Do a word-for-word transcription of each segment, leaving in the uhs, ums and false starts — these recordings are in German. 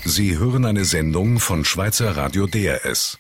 Sie hören eine Sendung von Schweizer Radio D R S.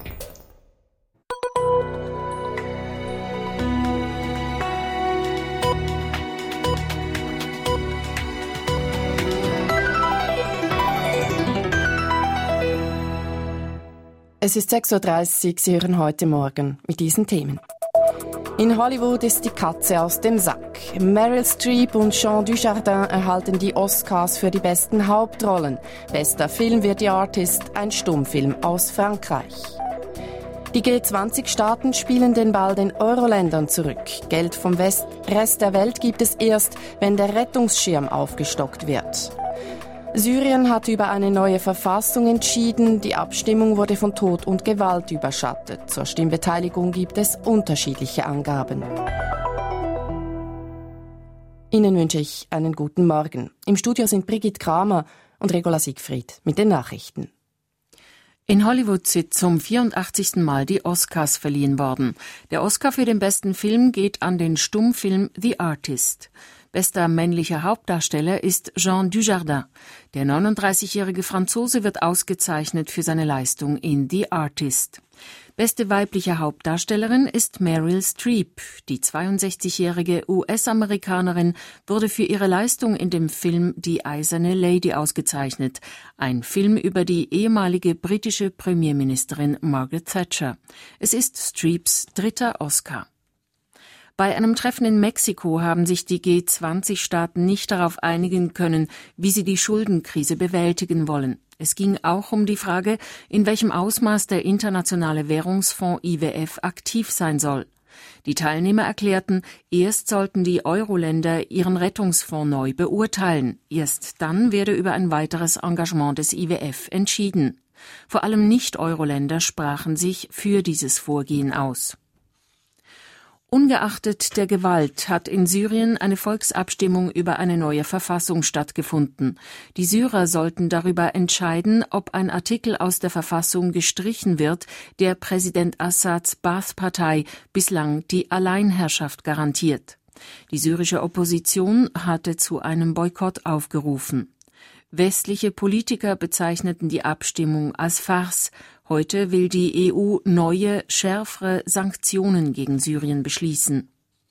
Es ist sechs Uhr dreißig, Sie hören heute Morgen mit diesen Themen. In Hollywood ist die Katze aus dem Sack. Meryl Streep und Jean Dujardin erhalten die Oscars für die besten Hauptrollen. Bester Film wird The Artist, ein Stummfilm aus Frankreich. Die G zwanzig Staaten spielen den Ball den Euro-Ländern zurück. Geld vom West- Rest der Welt gibt es erst, wenn der Rettungsschirm aufgestockt wird. Syrien hat über eine neue Verfassung entschieden. Die Abstimmung wurde von Tod und Gewalt überschattet. Zur Stimmbeteiligung gibt es unterschiedliche Angaben. Ihnen wünsche ich einen guten Morgen. Im Studio sind Brigitte Kramer und Regula Siegfried mit den Nachrichten. In Hollywood sind zum vierundachtzigsten Mal die Oscars verliehen worden. Der Oscar für den besten Film geht an den Stummfilm The Artist. Bester männlicher Hauptdarsteller ist Jean Dujardin. Der neununddreißigjährige Franzose wird ausgezeichnet für seine Leistung in The Artist. Beste weibliche Hauptdarstellerin ist Meryl Streep. Die zweiundsechzigjährige U S-Amerikanerin wurde für ihre Leistung in dem Film Die Eiserne Lady ausgezeichnet. Ein Film über die ehemalige britische Premierministerin Margaret Thatcher. Es ist Streeps dritter Oscar. Bei einem Treffen in Mexiko haben sich die G zwanzig Staaten nicht darauf einigen können, wie sie die Schuldenkrise bewältigen wollen. Es ging auch um die Frage, in welchem Ausmaß der Internationale Währungsfonds I W F aktiv sein soll. Die Teilnehmer erklärten, erst sollten die Euro-Länder ihren Rettungsfonds neu beurteilen. Erst dann werde über ein weiteres Engagement des I W F entschieden. Vor allem Nicht-Euro-Länder sprachen sich für dieses Vorgehen aus. Ungeachtet der Gewalt hat in Syrien eine Volksabstimmung über eine neue Verfassung stattgefunden. Die Syrer sollten darüber entscheiden, ob ein Artikel aus der Verfassung gestrichen wird, der Präsident Assads Baath-Partei bislang die Alleinherrschaft garantiert. Die syrische Opposition hatte zu einem Boykott aufgerufen. Westliche Politiker bezeichneten die Abstimmung als Farce. Heute will die E U neue, schärfere Sanktionen gegen Syrien beschließen.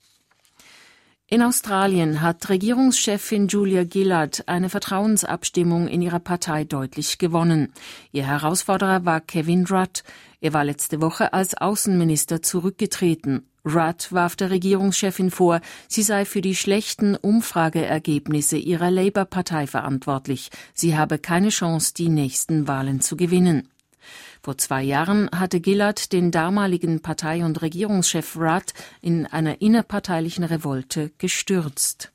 In Australien hat Regierungschefin Julia Gillard eine Vertrauensabstimmung in ihrer Partei deutlich gewonnen. Ihr Herausforderer war Kevin Rudd. Er war letzte Woche als Außenminister zurückgetreten. Rudd warf der Regierungschefin vor, sie sei für die schlechten Umfrageergebnisse ihrer Labour-Partei verantwortlich. Sie habe keine Chance, die nächsten Wahlen zu gewinnen. Vor zwei Jahren hatte Gillard den damaligen Partei- und Regierungschef Rudd in einer innerparteilichen Revolte gestürzt.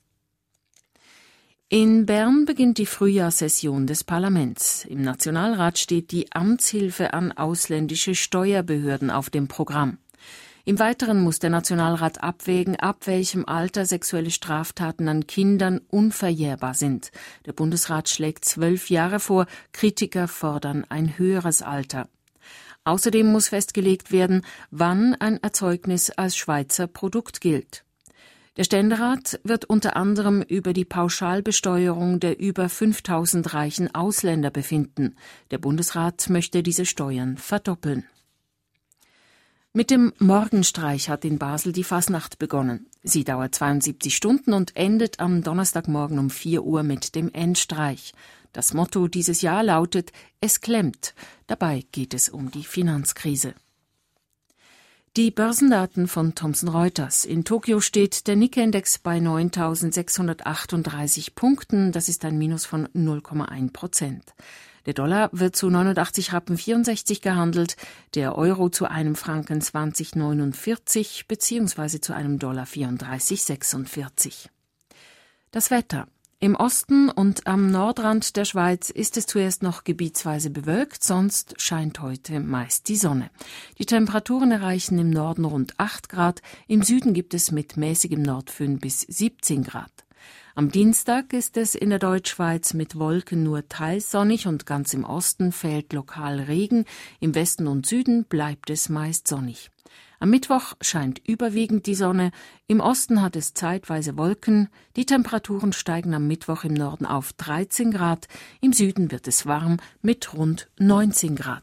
In Bern beginnt die Frühjahrssession des Parlaments. Im Nationalrat steht die Amtshilfe an ausländische Steuerbehörden auf dem Programm. Im Weiteren muss der Nationalrat abwägen, ab welchem Alter sexuelle Straftaten an Kindern unverjährbar sind. Der Bundesrat schlägt zwölf Jahre vor, Kritiker fordern ein höheres Alter. Außerdem muss festgelegt werden, wann ein Erzeugnis als Schweizer Produkt gilt. Der Ständerat wird unter anderem über die Pauschalbesteuerung der über fünftausend reichen Ausländer befinden. Der Bundesrat möchte diese Steuern verdoppeln. Mit dem Morgenstreich hat in Basel die Fasnacht begonnen. Sie dauert zweiundsiebzig Stunden und endet am Donnerstagmorgen um vier Uhr mit dem Endstreich. Das Motto dieses Jahr lautet »Es klemmt«. Dabei geht es um die Finanzkrise. Die Börsendaten von Thomson Reuters. In Tokio steht der Nikkei-Index bei neuntausendsechshundertachtunddreißig Punkten. Das ist ein Minus von null Komma eins Prozent. Der Dollar wird zu neunundachtzig Rappen vierundsechzig gehandelt, der Euro zu einem Franken zwanzig Komma neunundvierzig beziehungsweise zu einem Dollar vierunddreißig Komma sechsundvierzig. Das Wetter. Im Osten und am Nordrand der Schweiz ist es zuerst noch gebietsweise bewölkt, sonst scheint heute meist die Sonne. Die Temperaturen erreichen im Norden rund acht Grad, im Süden gibt es mit mäßigem Nordföhn bis siebzehn Grad. Am Dienstag ist es in der Deutschschweiz mit Wolken nur teils sonnig und ganz im Osten fällt lokal Regen, im Westen und Süden bleibt es meist sonnig. Am Mittwoch scheint überwiegend die Sonne, im Osten hat es zeitweise Wolken, die Temperaturen steigen am Mittwoch im Norden auf dreizehn Grad, im Süden wird es warm mit rund neunzehn Grad.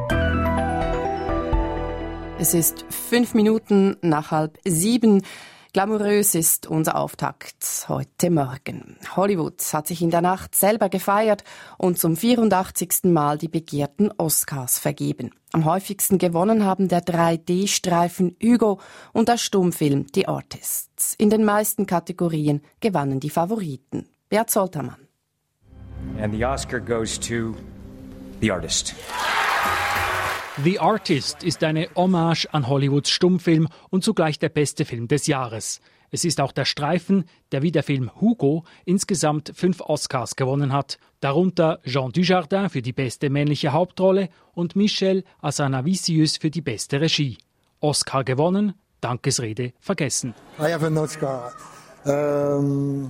Es ist fünf Minuten nach halb sieben. Glamourös ist unser Auftakt heute Morgen. Hollywood hat sich in der Nacht selber gefeiert und zum vierundachtzigsten Mal die begehrten Oscars vergeben. Am häufigsten gewonnen haben der drei D-Streifen Hugo und der Stummfilm The Artist. In den meisten Kategorien gewannen die Favoriten. Bert Soltermann. And the Oscar goes to The Artist. The Artist ist eine Hommage an Hollywoods Stummfilm und zugleich der beste Film des Jahres. Es ist auch der Streifen, der wie der Film Hugo insgesamt fünf Oscars gewonnen hat, darunter Jean Dujardin für die beste männliche Hauptrolle und Michel Hazanavicius für die beste Regie. Oscar gewonnen, Dankesrede vergessen. I have an Oscar. Um,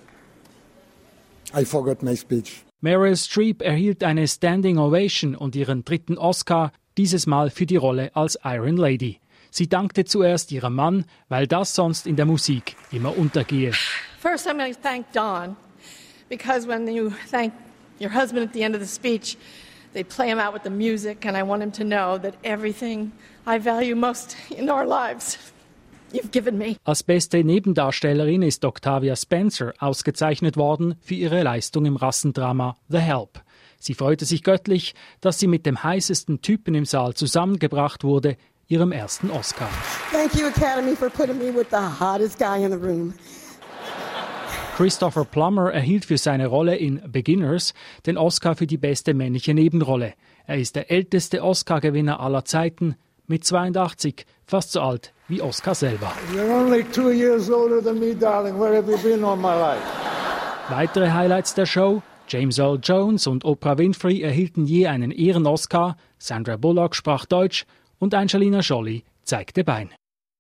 I forgot my speech. Meryl Streep erhielt eine Standing Ovation und ihren dritten Oscar, dieses Mal für die Rolle als Iron Lady. Sie dankte zuerst ihrem Mann, weil das sonst in der Musik immer untergehe. First, I'm going to thank Don, because when you thank your husband at the end of the speech, they play him out with the music, and I want him to know that everything I value most in our lives, you've given me. Als beste Nebendarstellerin ist Octavia Spencer ausgezeichnet worden für ihre Leistung im Rassendrama The Help. Sie freute sich göttlich, dass sie mit dem heißesten Typen im Saal zusammengebracht wurde, ihrem ersten Oscar. Thank you, Academy, for putting me with the hottest guy in the room. Christopher Plummer erhielt für seine Rolle in Beginners den Oscar für die beste männliche Nebenrolle. Er ist der älteste Oscar-Gewinner aller Zeiten, mit zweiundachtzig, fast so alt wie Oscar selber. You're only two years older than me, darling. Where have you been all my life? Weitere Highlights der Show: James Earl Jones und Oprah Winfrey erhielten je einen Ehren-Oscar, Sandra Bullock sprach Deutsch und Angelina Jolie zeigte Bein.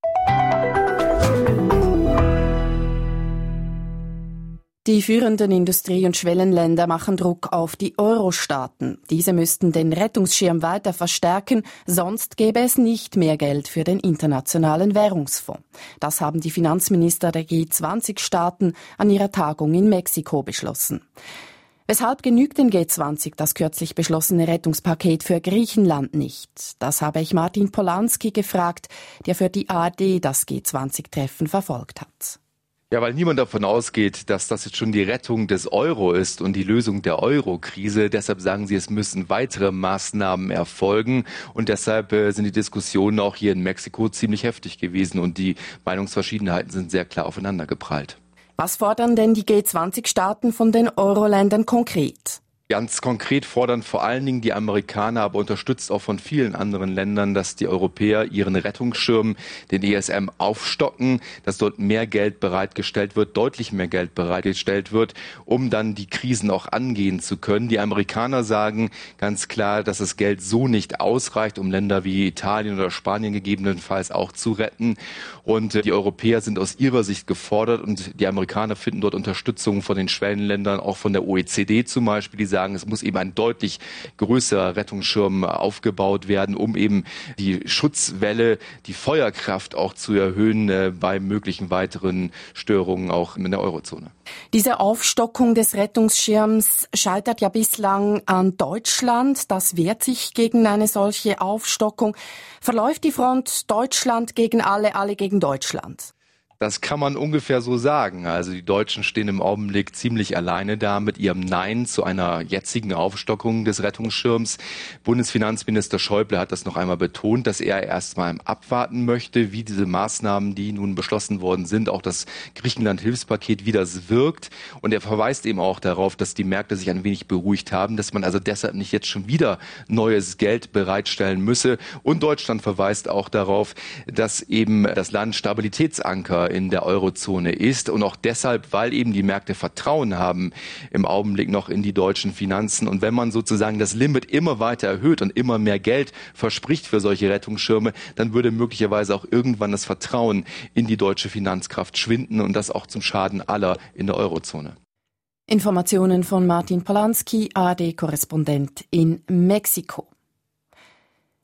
Die führenden Industrie- und Schwellenländer machen Druck auf die Euro-Staaten. Diese müssten den Rettungsschirm weiter verstärken, sonst gäbe es nicht mehr Geld für den Internationalen Währungsfonds. Das haben die Finanzminister der G zwanzig Staaten an ihrer Tagung in Mexiko beschlossen. Weshalb genügt den G zwanzig das kürzlich beschlossene Rettungspaket für Griechenland nicht? Das habe ich Martin Polanski gefragt, der für die A R D das G zwanzig Treffen verfolgt hat. Ja, weil niemand davon ausgeht, dass das jetzt schon die Rettung des Euro ist und die Lösung der Euro-Krise. Deshalb sagen sie, es müssen weitere Maßnahmen erfolgen. Und deshalb äh, sind die Diskussionen auch hier in Mexiko ziemlich heftig gewesen und die Meinungsverschiedenheiten sind sehr klar aufeinander geprallt. Was fordern denn die G zwanzig Staaten von den Euro-Ländern konkret? Ganz konkret fordern vor allen Dingen die Amerikaner, aber unterstützt auch von vielen anderen Ländern, dass die Europäer ihren Rettungsschirm, den E S M, aufstocken, dass dort mehr Geld bereitgestellt wird, deutlich mehr Geld bereitgestellt wird, um dann die Krisen auch angehen zu können. Die Amerikaner sagen ganz klar, dass das Geld so nicht ausreicht, um Länder wie Italien oder Spanien gegebenenfalls auch zu retten. Und die Europäer sind aus ihrer Sicht gefordert und die Amerikaner finden dort Unterstützung von den Schwellenländern, auch von der O E C D zum Beispiel, die sagen, es muss eben ein deutlich größerer Rettungsschirm aufgebaut werden, um eben die Schutzwelle, die Feuerkraft auch zu erhöhen äh, bei möglichen weiteren Störungen auch in der Eurozone. Diese Aufstockung des Rettungsschirms scheitert ja bislang an Deutschland. Das wehrt sich gegen eine solche Aufstockung. Verläuft die Front Deutschland gegen alle, alle gegen Deutschland? Das kann man ungefähr so sagen. Also die Deutschen stehen im Augenblick ziemlich alleine da mit ihrem Nein zu einer jetzigen Aufstockung des Rettungsschirms. Bundesfinanzminister Schäuble hat das noch einmal betont, dass er erstmal abwarten möchte, wie diese Maßnahmen, die nun beschlossen worden sind, auch das Griechenland-Hilfspaket, wie das wirkt. Und er verweist eben auch darauf, dass die Märkte sich ein wenig beruhigt haben, dass man also deshalb nicht jetzt schon wieder neues Geld bereitstellen müsse. Und Deutschland verweist auch darauf, dass eben das Land Stabilitätsanker in der Eurozone ist und auch deshalb, weil eben die Märkte Vertrauen haben im Augenblick noch in die deutschen Finanzen. Und wenn man sozusagen das Limit immer weiter erhöht und immer mehr Geld verspricht für solche Rettungsschirme, dann würde möglicherweise auch irgendwann das Vertrauen in die deutsche Finanzkraft schwinden und das auch zum Schaden aller in der Eurozone. Informationen von Martin Polanski, A R D-Korrespondent in Mexiko.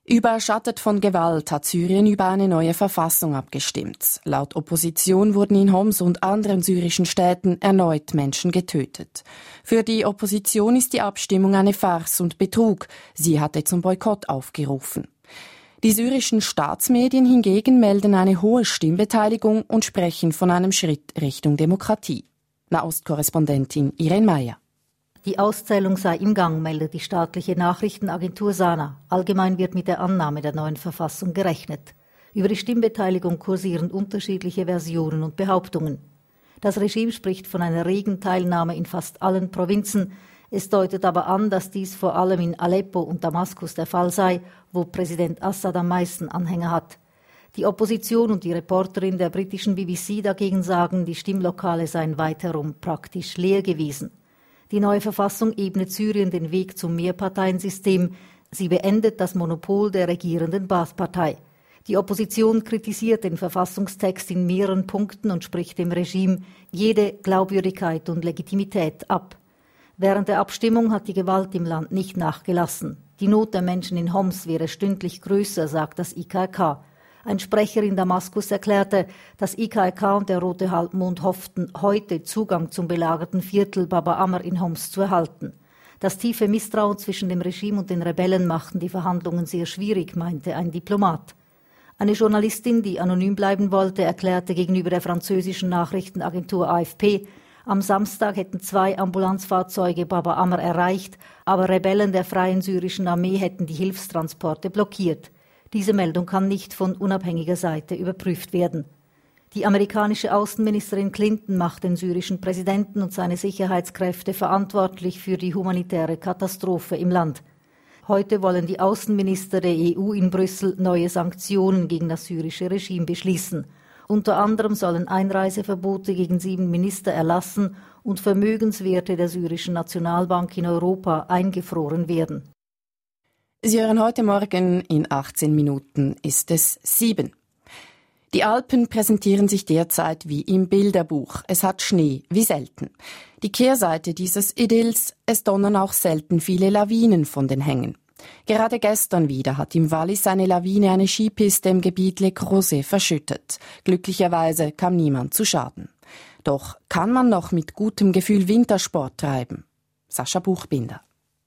Überschattet von Gewalt hat Syrien über eine neue Verfassung abgestimmt. Laut Opposition wurden in Homs und anderen syrischen Städten erneut Menschen getötet. Für die Opposition ist die Abstimmung eine Farce und Betrug. Sie hatte zum Boykott aufgerufen. Die syrischen Staatsmedien hingegen melden eine hohe Stimmbeteiligung und sprechen von einem Schritt Richtung Demokratie. Nahostkorrespondentin Irene Meyer. Die Auszählung sei im Gang, meldet die staatliche Nachrichtenagentur Sana. Allgemein wird mit der Annahme der neuen Verfassung gerechnet. Über die Stimmbeteiligung kursieren unterschiedliche Versionen und Behauptungen. Das Regime spricht von einer regen Teilnahme in fast allen Provinzen. Es deutet aber an, dass dies vor allem in Aleppo und Damaskus der Fall sei, wo Präsident Assad am meisten Anhänger hat. Die Opposition und die Reporterin der britischen B B C dagegen sagen, die Stimmlokale seien weiterum praktisch leer gewesen. Die neue Verfassung ebnet Syrien den Weg zum Mehrparteiensystem. Sie beendet das Monopol der regierenden Baath-Partei. Die Opposition kritisiert den Verfassungstext in mehreren Punkten und spricht dem Regime jede Glaubwürdigkeit und Legitimität ab. Während der Abstimmung hat die Gewalt im Land nicht nachgelassen. Die Not der Menschen in Homs wäre stündlich größer, sagt das I K R K. Ein Sprecher in Damaskus erklärte, das I K R K und der Rote Halbmond hofften, heute Zugang zum belagerten Viertel Baba Amr in Homs zu erhalten. Das tiefe Misstrauen zwischen dem Regime und den Rebellen machten die Verhandlungen sehr schwierig, meinte ein Diplomat. Eine Journalistin, die anonym bleiben wollte, erklärte gegenüber der französischen Nachrichtenagentur A F P, am Samstag hätten zwei Ambulanzfahrzeuge Baba Amr erreicht, aber Rebellen der Freien Syrischen Armee hätten die Hilfstransporte blockiert. Diese Meldung kann nicht von unabhängiger Seite überprüft werden. Die amerikanische Außenministerin Clinton macht den syrischen Präsidenten und seine Sicherheitskräfte verantwortlich für die humanitäre Katastrophe im Land. Heute wollen die Außenminister der E U in Brüssel neue Sanktionen gegen das syrische Regime beschließen. Unter anderem sollen Einreiseverbote gegen sieben Minister erlassen und Vermögenswerte der syrischen Nationalbank in Europa eingefroren werden. Sie hören heute Morgen, in achtzehn Minuten ist es sieben. Die Alpen präsentieren sich derzeit wie im Bilderbuch. Es hat Schnee, wie selten. Die Kehrseite dieses Idylls, es donnern auch selten viele Lawinen von den Hängen. Gerade gestern wieder hat im Wallis eine Lawine eine Skipiste im Gebiet Le Crozet verschüttet. Glücklicherweise kam niemand zu Schaden. Doch kann man noch mit gutem Gefühl Wintersport treiben? Sascha Buchbinder.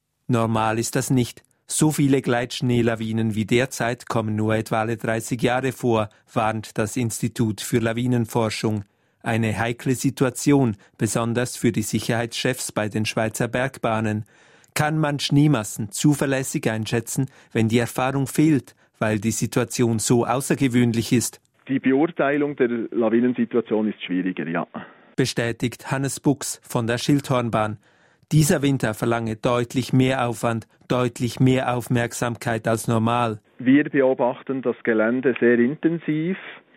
Normal ist das nicht. So viele Gleitschneelawinen wie derzeit kommen nur etwa alle dreißig Jahre vor, warnt das Institut für Lawinenforschung. Eine heikle Situation, besonders für die Sicherheitschefs bei den Schweizer Bergbahnen. Kann man Schneemassen zuverlässig einschätzen, wenn die Erfahrung fehlt, weil die Situation so außergewöhnlich ist? Die Beurteilung der Lawinensituation ist schwieriger, ja. Bestätigt Hannes Buchs von der Schildhornbahn. Dieser Winter verlange deutlich mehr Aufwand, deutlich mehr Aufmerksamkeit als normal. Wir beobachten das Gelände sehr intensiv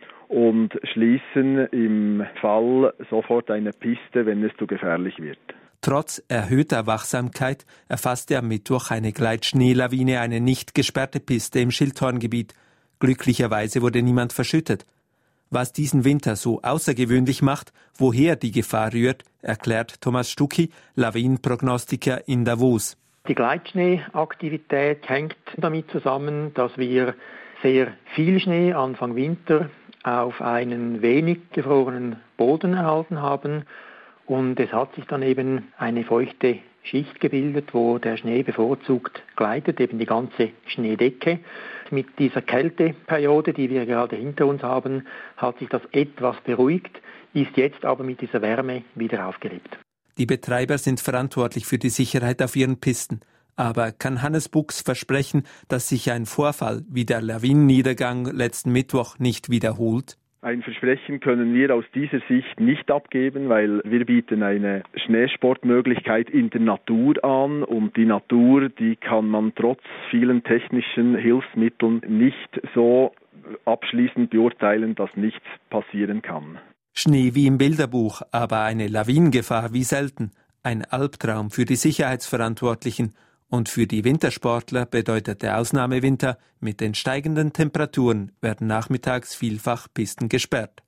und schließen im Fall sofort eine Piste, wenn es zu gefährlich wird. Trotz erhöhter Wachsamkeit erfasste am Mittwoch eine Gleitschneelawine eine nicht gesperrte Piste im Schildhorngebiet. Glücklicherweise wurde niemand verschüttet. Was diesen Winter so außergewöhnlich macht, woher die Gefahr rührt, erklärt Thomas Stucki, Lawinenprognostiker in Davos. Die Gleitschneeaktivität hängt damit zusammen, dass wir sehr viel Schnee Anfang Winter auf einen wenig gefrorenen Boden erhalten haben. Und es hat sich dann eben eine feuchte Schicht gebildet, wo der Schnee bevorzugt gleitet, eben die ganze Schneedecke. Mit dieser Kälteperiode, die wir gerade hinter uns haben, hat sich das etwas beruhigt, ist jetzt aber mit dieser Wärme wieder aufgelebt. Die Betreiber sind verantwortlich für die Sicherheit auf ihren Pisten. Aber kann Hannes Buchs versprechen, dass sich ein Vorfall wie der Lawinenniedergang letzten Mittwoch nicht wiederholt? Ein Versprechen können wir aus dieser Sicht nicht abgeben, weil wir bieten eine Schneesportmöglichkeit in der Natur an und die Natur, die kann man trotz vielen technischen Hilfsmitteln nicht so abschließend beurteilen, dass nichts passieren kann. Schnee wie im Bilderbuch, aber eine Lawinengefahr wie selten. Ein Albtraum für die Sicherheitsverantwortlichen. Und für die Wintersportler bedeutet der Ausnahmewinter, mit den steigenden Temperaturen werden nachmittags vielfach Pisten gesperrt.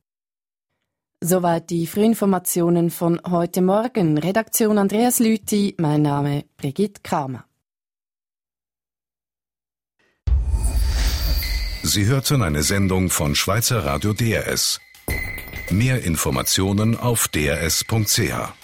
Soweit die Frühinformationen von heute Morgen. Redaktion Andreas Lüthi, mein Name Brigitte Kramer. Sie hörten eine Sendung von Schweizer Radio D R S. Mehr Informationen auf d r s punkt c h.